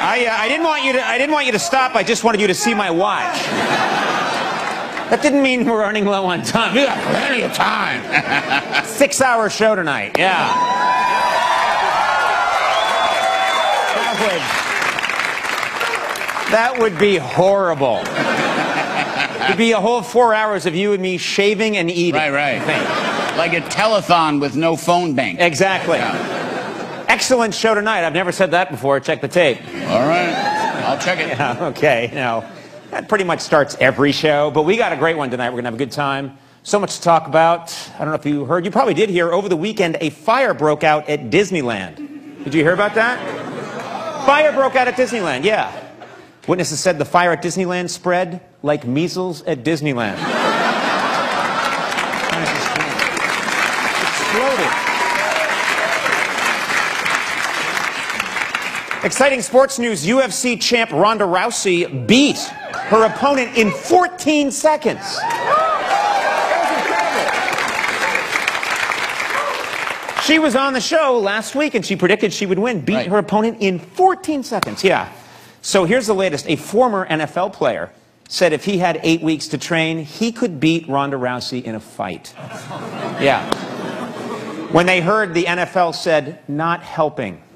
I didn't want you to stop. I just wanted you to see my watch. That didn't mean we're running low on time. We got plenty of time. 6-hour show tonight. Yeah. That would be horrible. It'd be a whole 4 hours of you and me shaving and eating. Right. Like a telethon with no phone bank. Exactly. Yeah. Excellent show tonight. I've never said that before. Check the tape. All right. I'll check it. Yeah, okay. Now, that pretty much starts every show, but we got a great one tonight. We're going to have a good time. So much to talk about. I don't know if you heard. You probably did hear over the weekend a fire broke out at Disneyland. Did you hear about that? Fire broke out at Disneyland, yeah. Witnesses said the fire at Disneyland spread like measles at Disneyland. Exploded. Exciting sports news. UFC champ Ronda Rousey beat her opponent in 14 seconds. She was on the show last week and she predicted she would win. Beat her opponent in 14 seconds. Yeah. So here's the latest. A former NFL player said if he had 8 weeks to train, he could beat Ronda Rousey in a fight. Yeah. When they heard the NFL said, not helping.